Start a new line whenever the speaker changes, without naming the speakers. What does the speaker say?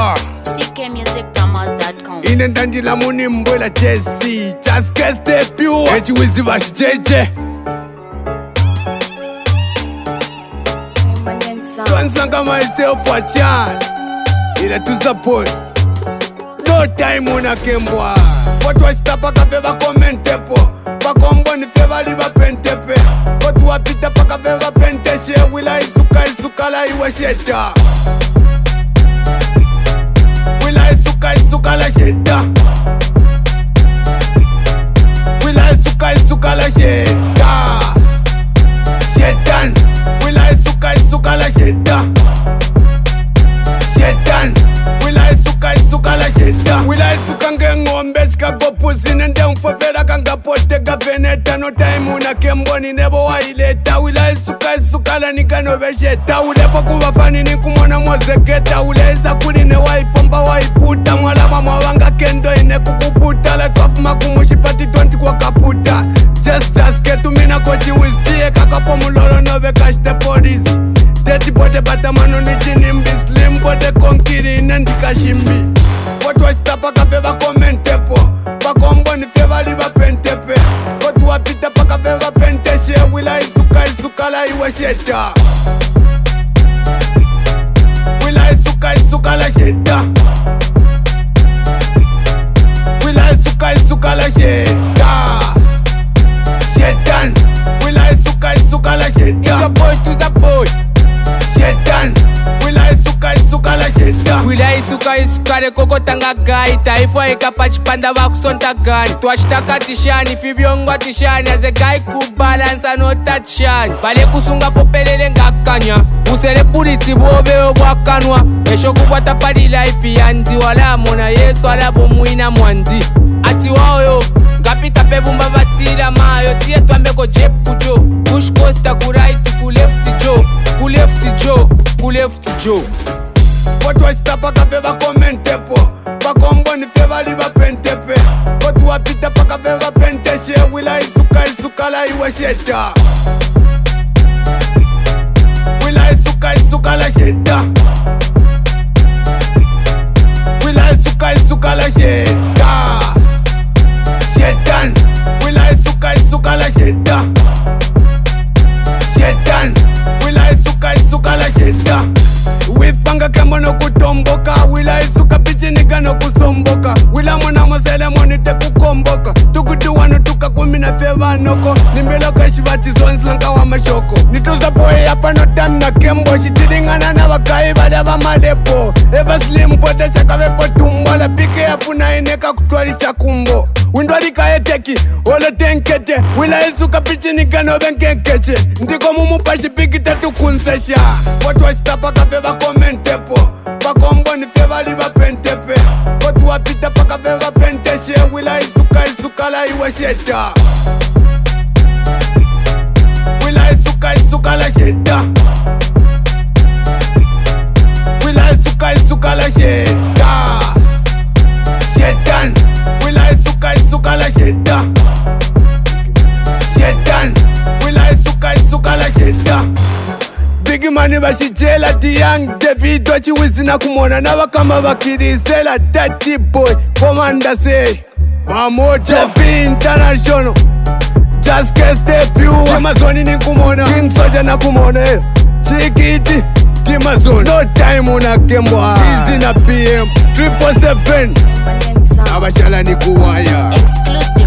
Yeah.
ckmusicpromos.com.
Inendandila muni mbwela Jesse. Just get the pure. Echi wizi bashi JJ. Swansanga myself for chan. Ila to support. No time una kembwa. Watu wastapa kafeva komentepo. Pakombo ni feva liba pentepe. Watu wapita paka feva penteshe. Wila isuka la iwa sheta. Wila isuka la sheta. Wila isuka la sheta. Shetan. Wila isuka la sheta. Shetan. Wila isuka la sheta. Wila isuka ngengombe zikagopuzi nende mfofera kangapoteka veneta. No time una kemboni nebo waileta. Wila isuka la nikanobe sheta. Ulefo kubafani nikumona mozeketa. Ule isa kuline waipomba waiputa. Mwala mama wanga kendo ine kukuputa. Like off makumushi pati 20 kwa kaputa. Just ketu mina kochi wistie. Kakapo mulolo nove cash the police. Teti bote batamano ni jinimbi. Slim bote konkiri nendika shimbi. Watu wastapa kafeva komentepo. Pakombo ni feva liba pentepe. Watu wapita paka feva penteshe. Wila isuka la iwa sheta. Wila isuka la sheta. Wila isuka la sheta. Shetan. Wila isuka la sheta.
It's a boy to the boy.
Shetan. Wila isuka la sheta.
Wila isuka rekoko tanga gai. Taifo eka pachipanda wakusonta gani. Twashitaka tishani, fibyongwa tishani. As a guy kubalance and no touch shani. Bale kusunga popelele ngakanya. Usele puriti bobe obwakanwa. Esho kukwata pali life yanzi. Wala mona yesu wala bomuina mwandi. Ati waoyo ngapita pebumba batila mayo. Tiye twambeko jep kujo. Push coaster ku right ku left jo. Ku left jo.
Watu wastapa kafeva komentepo. Pakombo ni feva liba pentepe. Watu wapita paka feva penteshe. Wila isuka la iwa sheta. Wila isuka la sheta. Wila isuka la sheta. Shetan. Wila isuka la sheta. Shetan. Wila isuka la sheta. Wifanga kembo no kutomboka. Wila isuka pichinika no kusomboka. Wila mwana mozele monite kukomboka. Tukutuwanu tukakumina feva noko. Nimbelo kashivati zonslanga wa mashoko. Nituza boy hapa no time na kembo. Shitiringana na wakai vale wa malepo. Eva slim pote chakavepo tumbo. La pike ya funa ineka kutualisha kumbo. Windwali kaeteki, ole tenkete. Wila isuka pichinika no benkenkeche. Ndiko mumupashi pikite tukunsesha. Watu wastapa kafeva komentepo. Pakombo ni feva liba pentepe. Watu wapita paka feva penteshe. Wila isuka la iwa sheta. Wila isuka la sheta. Wila isuka la sheta. Shetan. Wila isuka la sheta. Shetan. Wila isuka la sheta. Big money bashijela the young David wachi wizina kumona na wakama bakirizela dirty boy commander say Mamoja B International. Just get the pure. Timazoni ni kumona King Soja na kumona Chikiti Timazoni. No time una kembwa Season na PM 777 Abashala ni kuwaya.
Exclusive.